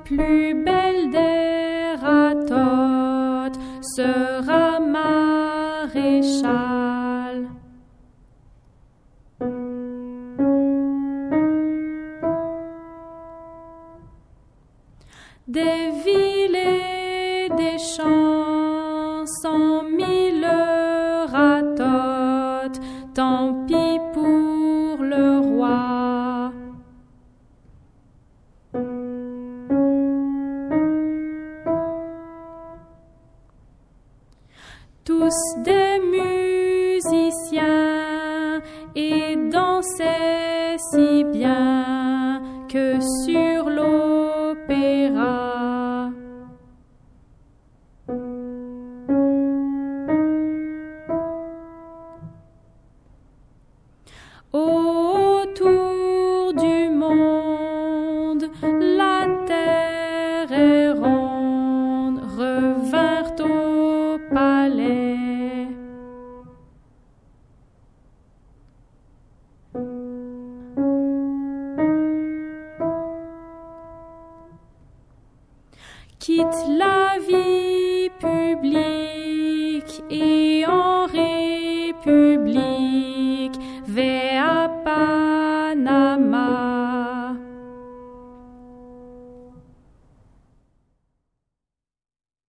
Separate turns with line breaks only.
plus belle des ratotes sera maréchale. Des villes et des champs, 100 000 ratotes, tant pis pour le roi. Tous des musiciens et dansaient si bien que sur l'opéra. Autour du monde, la terre est ronde, revinrent au palais. Quitte la